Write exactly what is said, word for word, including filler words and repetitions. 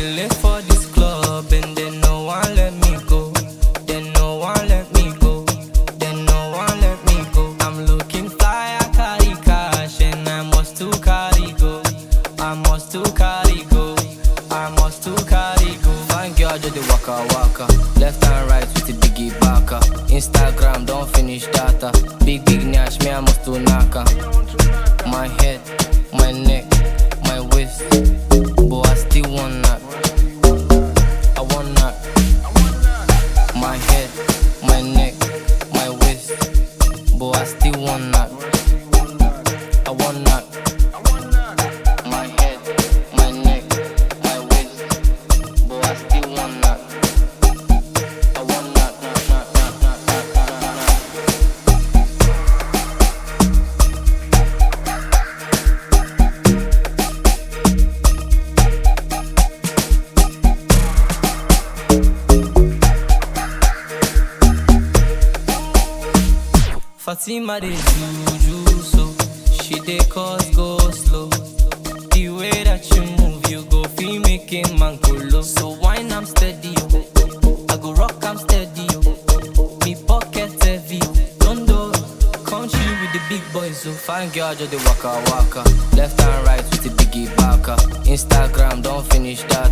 been late for this club and then no one let me go. Then no one let me go. Then no one let me go. I'm looking fly, I carry cash and I must to carry go. I must to carry go. I must to carry go. Fine girl just the waka waka. Left and right with the biggie baka. Instagram don't finish data. Big big nash me I must to naka. My head, my neck, my waist. But I still want that. I want that. My head, my neck, my waist. But I still want that. I want that. My head, my neck, my waist. But I still want that. I want that. Fatima dey juju so she dey cause go slow. The way that you move, you go feel making man go low. So wine I'm steady, oh. I go rock I'm steady, oh. Me pocket heavy, oh. Don't do country with the big boys, so fine girl just the waka waka. Left and right with the biggie baka. Instagram don't finish that.